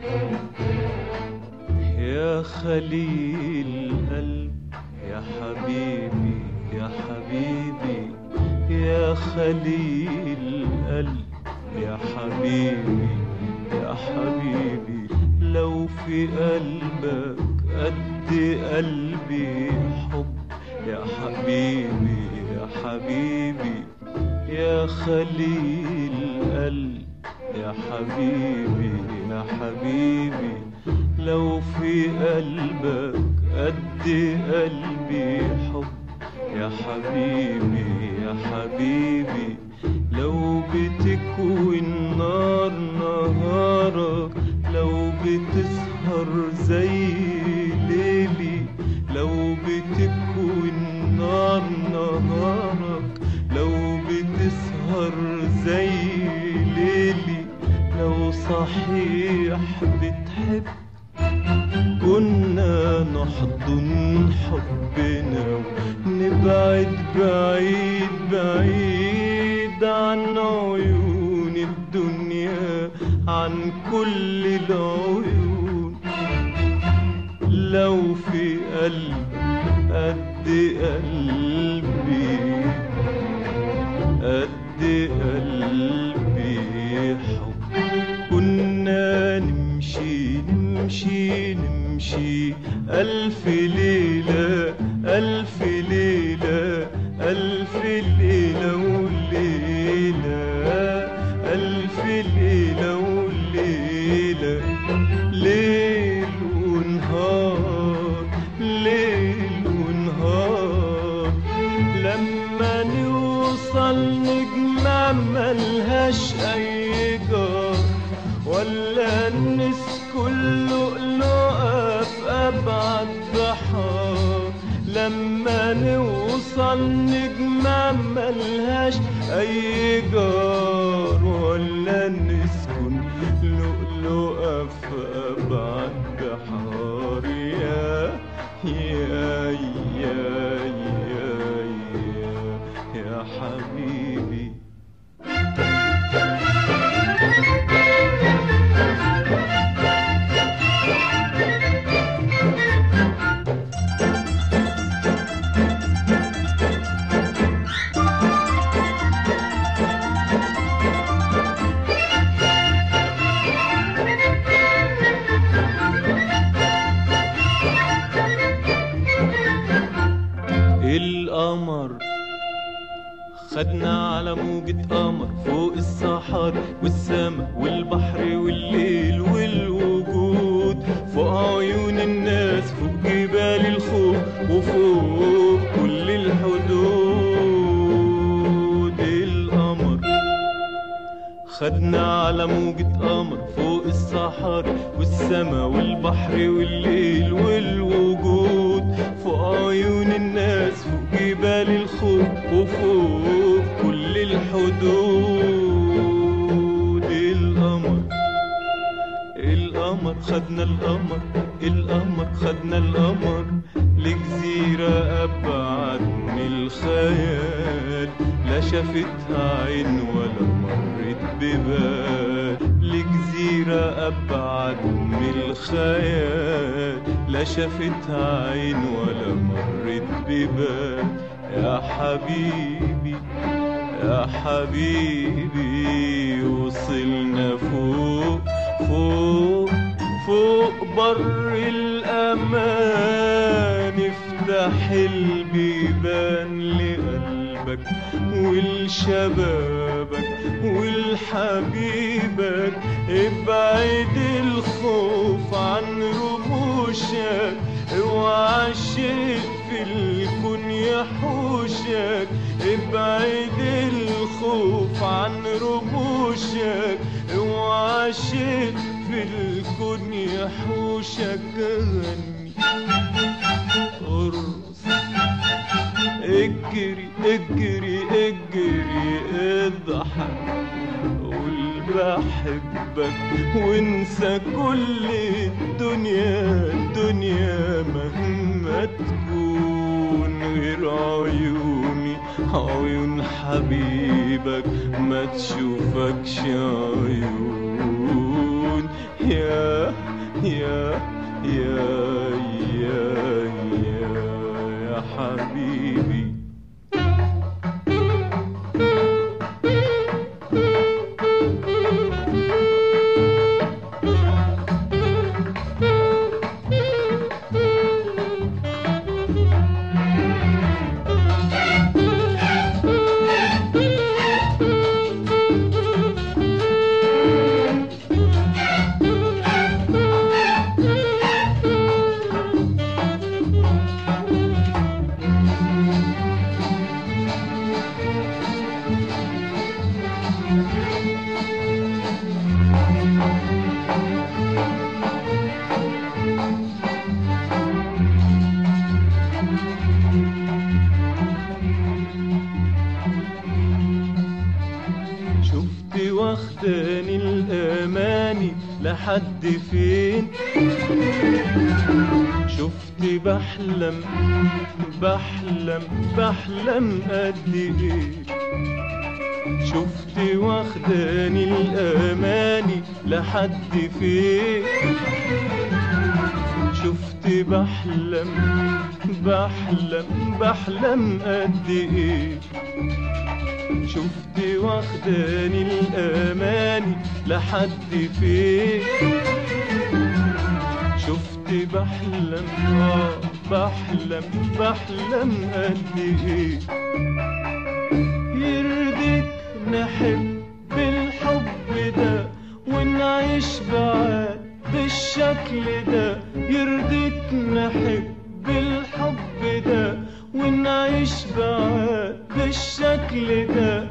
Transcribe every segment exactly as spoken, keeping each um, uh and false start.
يا خليل قلب يا حبيبي يا حبيبي يا خليل قلب يا حبيبي يا حبيبي، لو في قلبك قد قلبي حب يا حبيبي يا حبيبي يا خليل قلب يا حبيبي يا حبيبي، لو في قلبك قد قلبي حب يا حبيبي يا حبيبي، لو بتكوي النار نهارك، لو بتسهر زي ليلي، لو بتكوي النار نهارك، لو بتسهر زي ليلي، لو صحيح بتحب كنا نحضن حبنا ونبعد بعيد بعيد عن عيون الدنيا، عن كل العيون. لو في قلب قد قلبي قد قلبي حب، كنا نمشي نمشي نمشي ألف ليلة ألف ليلة ألف ليلة وليلة ألف ليلة وليلة، ليل ونهار ليل ونهار، لما نوصل نجمة ملهاش أي جار، ولا نسكن لؤلؤة في أبعد بحار، لما نوصل نجمة ملهاش أي جار، ولا نسكن لؤلؤة في أبعد بحار. يا يا يا يا يا, يا حبيبي القمر خدنا على موجة قمر فوق الصحار والسما والبحر والليل والوجود، فوق عيون الناس فوق جبال الخوف وفوق كل الحدود. القمر خدنا على موجة قمر فوق الصحار والسما والبحر والليل والوجود، فوق عيون الناس فوق جبال الخوف وفوق كل الحدود. القمر القمر خدنا القمر القمر خدنا القمر لجزيرة أبعد من الخيال، لا شافتها عين ولا مرت ببال، لجزيرة أبعد من الخيال، لا شافتها عين ولا مرت ببال. يا حبيبي يا حبيبي وصلنا فوق فوق فوق بر الأمان، افتح البيبان لقلبك ولشبابك ولحبيبك، ابعد الخوف عن رموشك، اوعى شيء في الكون يحوشك، ابعد الخوف عن رموشك، اوعى شيء في الكون يحوشك. غني ارقص اجري اجري اجري اضحك قول بحبك وانسى كل الدنيا الدنيا مهما تكون، غير عيوني عيون حبيبك ما تشوفكش عيون، يا يا يا يا يا يا حبيبي. شفت واخداني الأماني لحد فين، شفت بحلم بحلم بحلم قد ايه، شفت واخداني الأماني لحد فين، شفت بحلم بحلم بحلم قد ايه، شفت واخداني الأماني لحد فين، شفت بحلم آه بحلم بحلم قد ايه. يرضيك نحب بالحب ده ونعيش بعاد بالشكل ده، يرضيك نحب بالحب ده ونعيش بعاد بالشكل ده.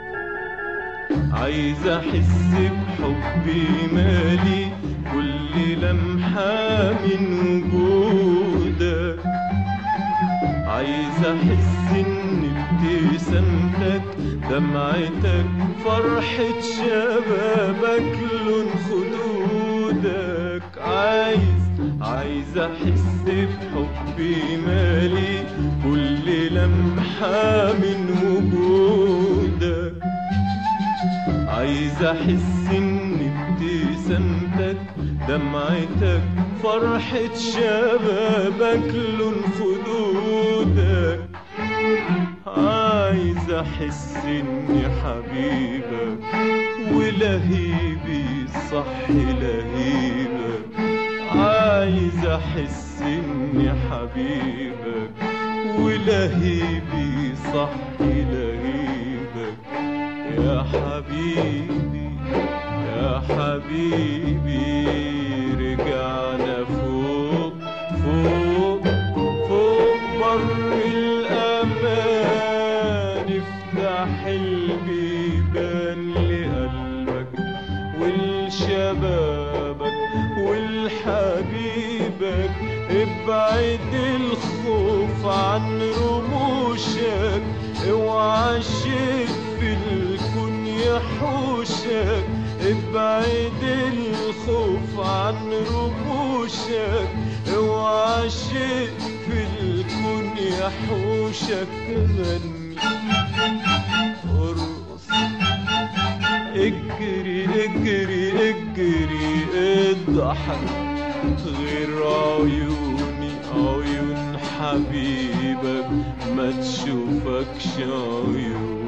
عايز احس بحبي مالي كل لمحة من وجودك، عايز احس ان ابتسامتك دمعتك فرحة شبابك لون خدودك، عايز عايز احس بحبي مالي كل لمحة من وجودك، عايز احس ان ابتسامتك دمعتك فرحة شبابك لون خدودك، عايز احس اني حبيبك ولهيبي صح لهيبك، عايز احس اني حبيبك ولهيبي صح لهيبك. يا حبيبي يا حبيبي رجعنا فوق فوق فوق بر الأمان، افتح البيبان لقلبك ولشبابك ولحبيبك، ابعد الخوف عن رموشك، اوعى الشيء في الكون يحوشك، ابعد الخوف عن رموشك، اوعى الشيء في الكون يحوشك. غني ارقص اجري اجري اجري اضحك، غير عيوني عيون حبيبك ما تشوفكش عيون.